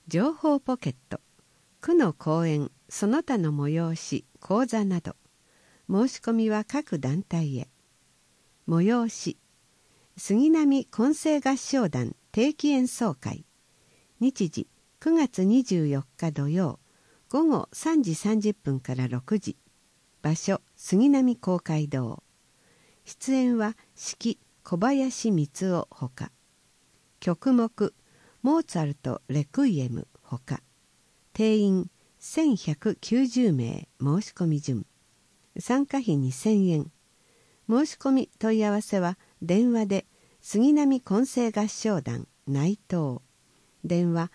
情報ポケット、区の講演その他の催し講座など、申し込みは各団体へ。催し、杉並混声合唱団定期演奏会、日時9月24日土曜午後3時30分から6時、場所杉並公会堂。出演は指揮小林光雄ほか、曲目モーツァルトレクイエムほか、定員1190名申し込み順。参加費2000円。申し込み問い合わせは電話で杉並混声合唱団内藤、電話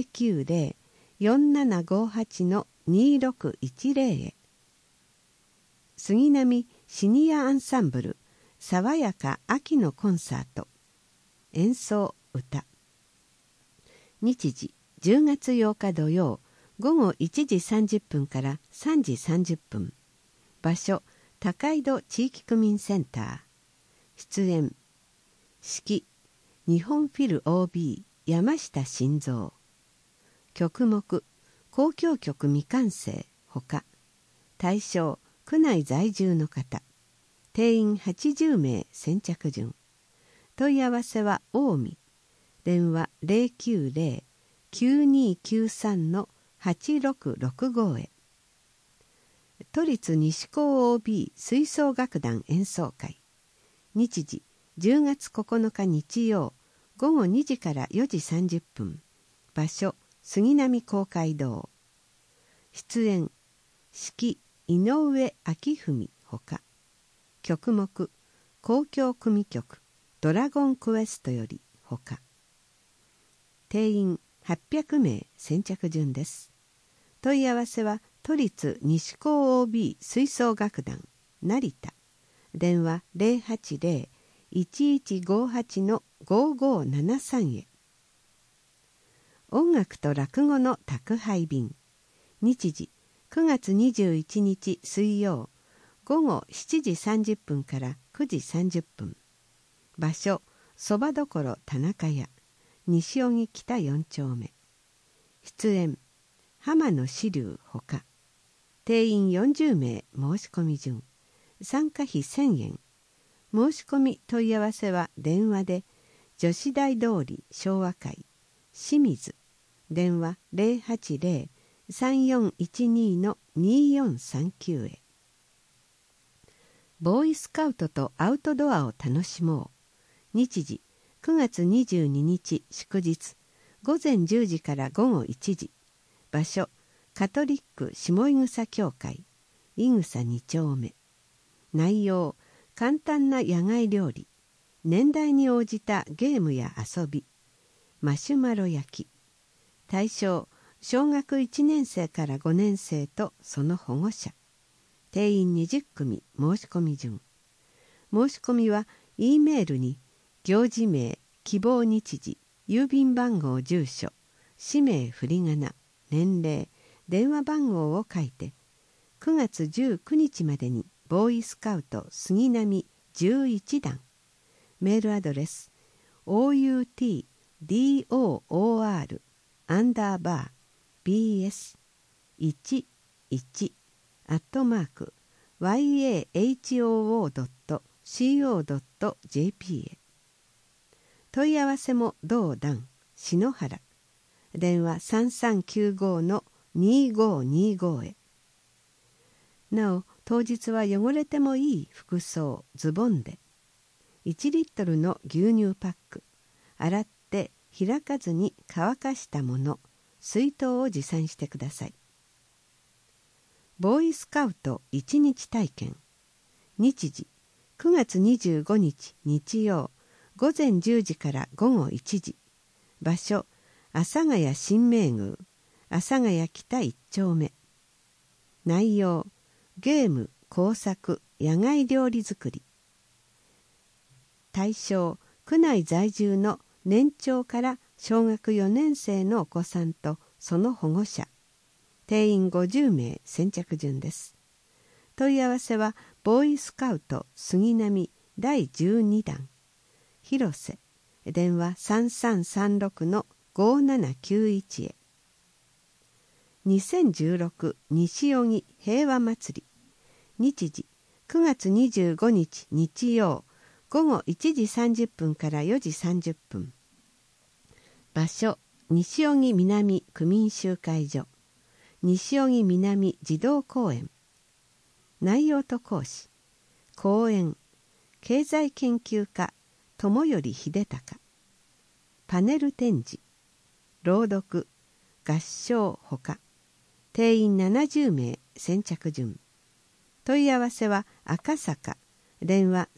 090-4758-2610へ。杉並シニアアンサンブル爽やか秋のコンサート、演奏歌。日時10月8日土曜午後1時30分から3時30分、場所高井戸地域区民センター。出演指揮日本フィル OB 山下晋三、曲目交響曲未完成ほか、対象区内在住の方。定員80名先着順。問い合わせは近江、電話090-9293-8665へ。都立西高 OB 吹奏楽団演奏会、日時10月9日日曜午後2時から4時30分、場所杉並公会堂。出演指揮井上明文ほか、曲目交響組曲ドラゴンクエストよりほか。定員800名先着順です。問い合わせは都立西高 OB 吹奏楽団成田、電話080-1158-5573へ。音楽と落語の宅配便、日時9月21日水曜午後7時30分から9時30分、場所そばどころ田中屋西荻北4丁目。出演浜野志龍ほか、定員40名申し込み順。参加費1000円。申し込み問い合わせは電話で女子大通り昭和会清水、電話080-3412-2439へ。ボーイスカウトとアウトドアを楽しもう。日時9月22日祝日午前10時から午後1時、場所カトリック下井草教会井草2丁目。内容簡単な野外料理、年代に応じたゲームや遊び、マシュマロ焼き。対象小学1年生から5年生とその保護者。定員20組申し込み順。申し込みは E メールに行事名、希望日時、郵便番号、住所、氏名、振り仮名、年齢、電話番号を書いて9月19日までにボーイスカウト杉並11団、メールアドレス outdor@yahoo.co.jp へ。問い合わせも同団篠原、電話3395-2525へ。なお当日は汚れてもいい服装ズボンで、1リットルの牛乳パック、洗って開かずに乾かしたもの、水筒を持参してください。ボーイスカウト1日体験、日時9月25日日曜午前10時から午後1時、場所阿佐ヶ谷新明宮阿佐ヶ谷北1丁目。内容ゲーム、工作、野外料理作り。対象区内在住の年長から小学4年生のお子さんとその保護者。定員50名先着順です。問い合わせはボーイスカウト杉並第12弾広瀬、電話3336-5791へ。 2016西荻平和祭り。日時9月25日日曜午後1時30分から4時30分。場所西荻南区民集会所、西荻南児童公園。内容と講師、講演経済研究家友頼秀隆。パネル展示、朗読、合唱ほか。定員70名、先着順。問い合わせは赤坂、電話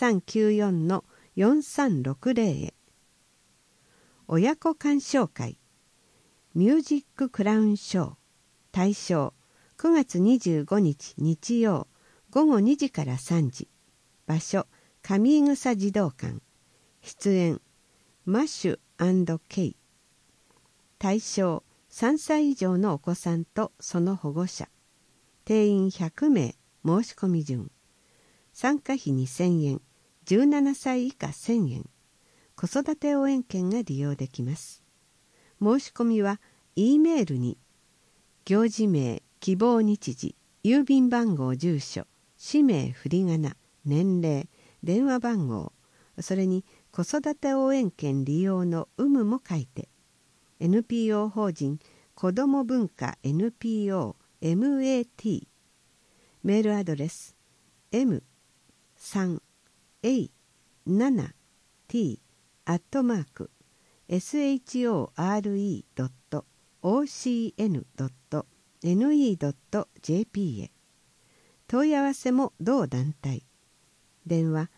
3394-4360 へ。親子鑑賞会、ミュージッククラウンショー、対象9月25日日曜午後2時から3時。場所上井草児童館。出演マッシュ&ケイ。対象3歳以上のお子さんとその保護者。定員100名、申し込み順。参加費2000円、17歳以下1000円。子育て応援券が利用できます。申し込みは E メールに行事名、希望日時、郵便番号、住所、氏名、振り仮名、年齢、電話番号、それに子育て応援券利用の有無も書いて、NPO 法人子ども文化 NPO MAT、 メールアドレス m3a7t@shore.ocn.ne.jp へ。問い合わせも同団体。電話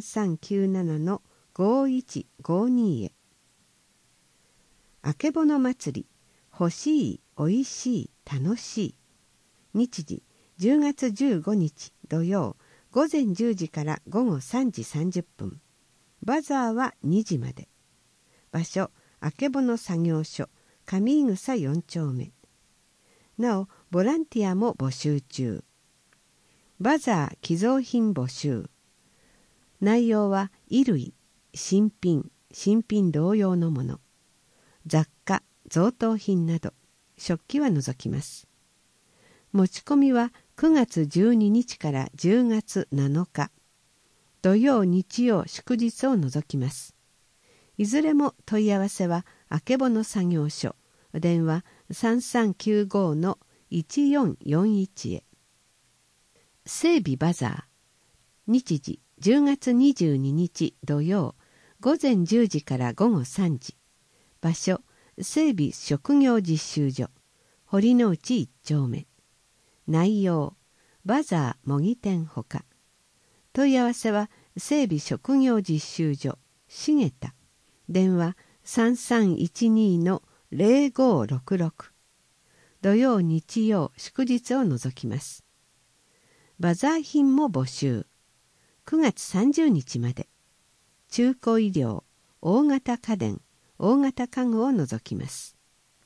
3397-5152 へ。あけぼの祭り、欲しい、おいしい、楽しい。日時10月15日土曜午前10時から午後3時30分。バザーは2時まで。場所あけぼの作業所上井草4丁目。なおボランティアも募集中。バザー寄贈品募集。内容は衣類、新品同様のもの、雑貨、贈答品など、食器は除きます。持ち込みは9月12日から10月7日、土曜日曜祝日を除きます。いずれも問い合わせはあけぼの作業所、電話 3395-1441 へ。整備バザー。日時10月22日土曜午前10時から午後3時。場所整備職業実習所堀之内1丁目。内容バザー模擬店ほか。問い合わせは整備職業実習所重田、電話 3312-0566。土曜日曜祝日を除きます。バザー品も募集。9月30日まで。中古衣料、大型家電、大型家具を除きます。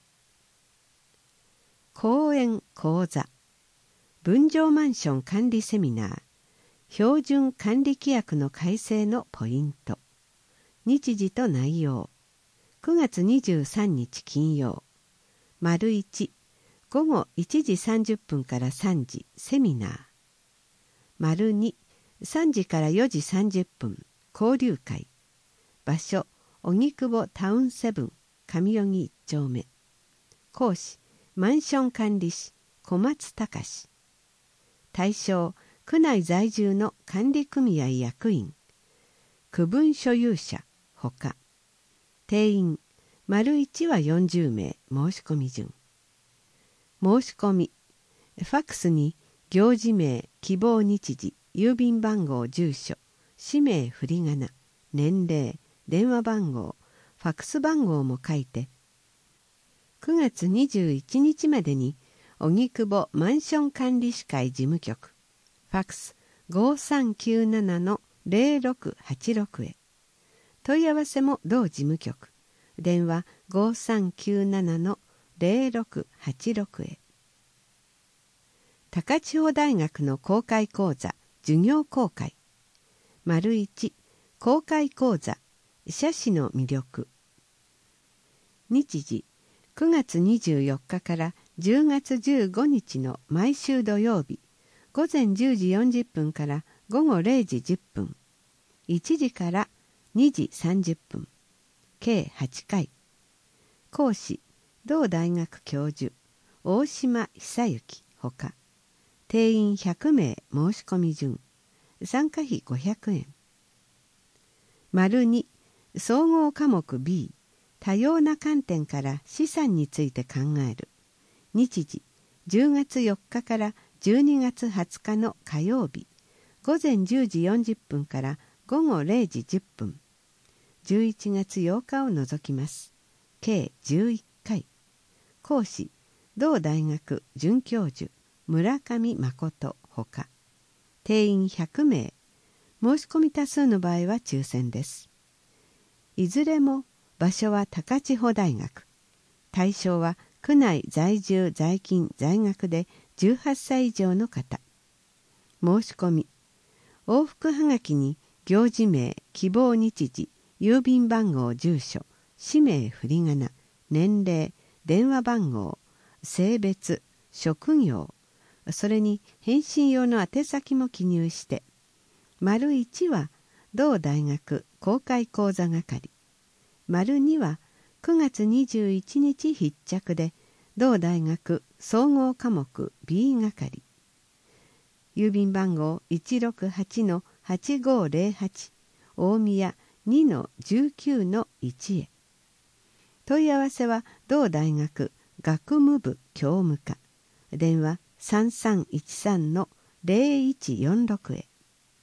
講演講座、分譲マンション管理セミナー、標準管理規約の改正のポイント。日時と内容。9月23日金曜。丸1、午後1時30分から3時、セミナー。丸2、3時から4時30分、交流会。場所、荻窪タウンセブン、上荻1丁目。講師、マンション管理士、小松隆。対象、区内在住の管理組合役員、区分所有者、ほか。定員、丸1は40名、申し込み順。申し込み、ファックスに行事名、希望日時、郵便番号、住所、氏名、振り仮名、年齢、電話番号、ファックス番号も書いて、9月21日までに荻窪マンション管理士会事務局、ファックス 5397-0686 へ。問い合わせも同事務局、電話 5397-0686 へ。高千穂大学の公開講座、授業公開。丸1、公開講座、社史の魅力。日時、9月24日から 10月15日の毎週土曜日、午前10時40分から午後0時10分、1時から2時30分、計8回。講師、同大学教授、大島久之ほか、定員100名申し込み順、参加費500円。2、総合科目 B、多様な観点から資産について考える。日時、10月4日から12月20日の火曜日、午前10時40分から午後0時10分、11月8日を除きます。計11回。講師、同大学准教授、村上誠ほか、定員100名、申し込み多数の場合は抽選です。いずれも場所は高千穂大学。対象は区内在住在勤在学で18歳以上の方。申し込み、往復はがきに行事名、希望日時、郵便番号、住所、氏名、振り仮名、年齢、電話番号、性別、職業、それに返信用の宛先も記入して、1は同大学公開講座係、2は9月21日必着で同大学総合科目 B 係、郵便番号 168-8508 大宮 2-19-1 へ。問い合わせは同大学学務部教務課、電話 3313-0146 へ。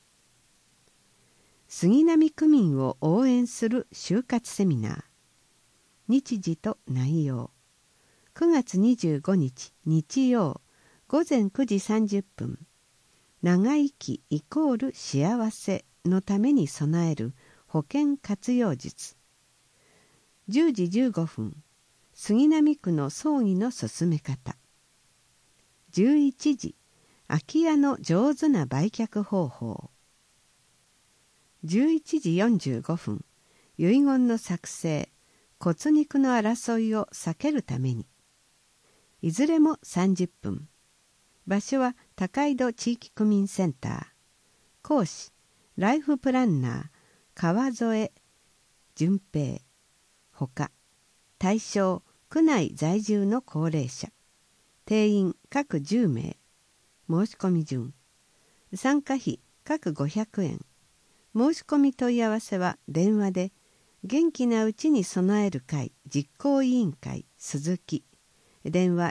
杉並区民を応援する就活セミナー。日時と内容。9月25日日曜午前9時30分、長生きイコール幸せのために備える保険活用術。10時15分、杉並区の葬儀の進め方。11時、空き家の上手な売却方法。11時45分、遺言の作成、骨肉の争いを避けるために。いずれも30分。場所は高井戸地域区民センター。講師、ライフプランナー、川添淳平。ほか、対象、区内在住の高齢者。定員各10名。申し込み順。参加費各500円。申し込み問い合わせは電話で、元気なうちに備える会実行委員会鈴木、電話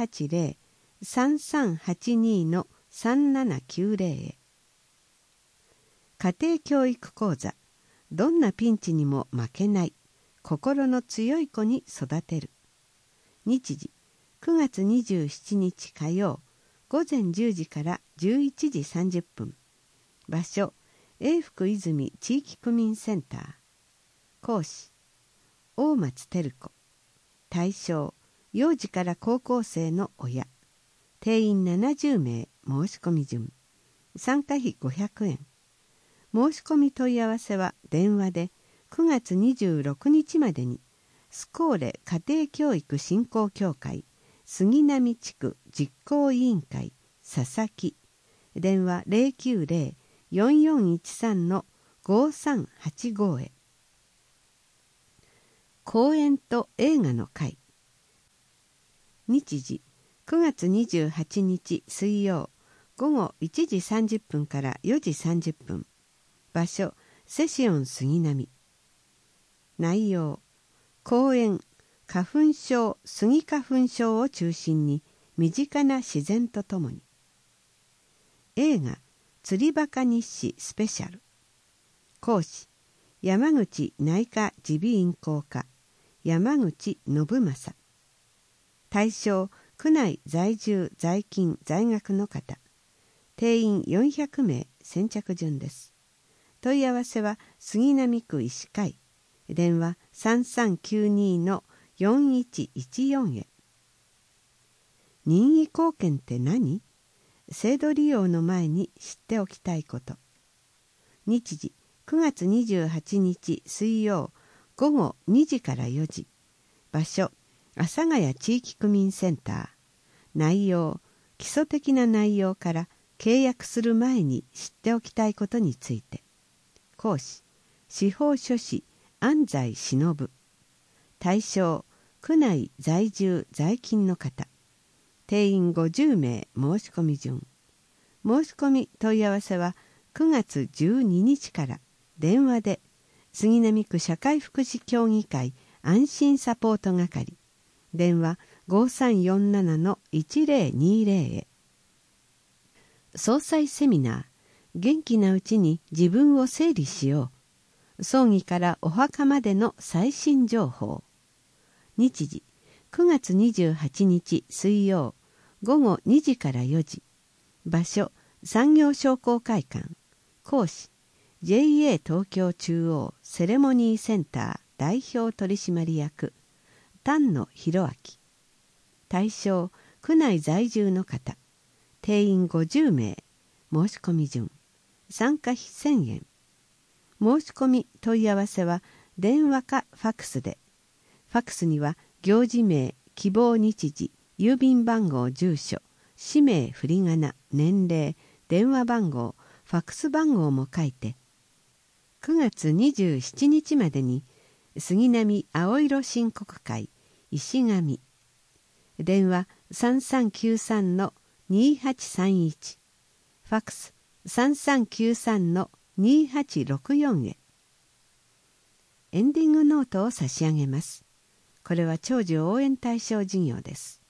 080-3382-3790 へ。家庭教育講座、どんなピンチにも負けない心の強い子に育てる。日時、9月27日火曜午前10時から11時30分。場所、永福泉地域区民センター。講師、大松照子。対象、幼児から高校生の親。定員70名。申し込み順。参加費500円。申し込み問い合わせは電話で9月26日までにスコーレ家庭教育振興協会杉並地区実行委員会佐々木、電話 090-4413-5385 へ。講演と映画の会。日時、9月28日水曜午後1時30分から4時30分。場所、セシオン杉並。内容、講演、花粉症、スギ花粉症を中心に身近な自然とともに。映画、釣りバカ日誌スペシャル。講師、山口内科耳鼻咽喉科山口信正。対象、区内在住在勤在学の方。定員400名。先着順です。問い合わせは杉並区医師会、電話 3392-4114 へ。任意貢献って何？制度利用の前に知っておきたいこと。日時、9月28日水曜午後2時から4時。場所、阿佐ヶ谷地域区民センター。 内容、基礎的な内容から契約する前に知っておきたいことについて。講師、司法書士安西忍。対象、区内在住在勤の方。定員50名申し込み順。申し込み問い合わせは9月12日から電話で杉並区社会福祉協議会安心サポート係電話 5347-1020 へ。総裁セミナー、元気なうちに自分を整理しよう。葬儀からお墓までの最新情報。日時、9月28日水曜、午後2時から4時。場所、産業商工会館。講師、JA 東京中央セレモニーセンター代表取締役、丹野博明。対象、区内在住の方。定員50名。申し込み順。参加費1000円。申し込み問い合わせは電話かファクスで。ファクスには行事名、希望日時、郵便番号、住所、氏名、振り仮名、年齢、電話番号、ファクス番号も書いて。9月27日までに杉並青色申告会石上。電話 3393-2831。ファクス 3393-2864 へ。エンディングノートを差し上げます。これは長寿応援対象事業です。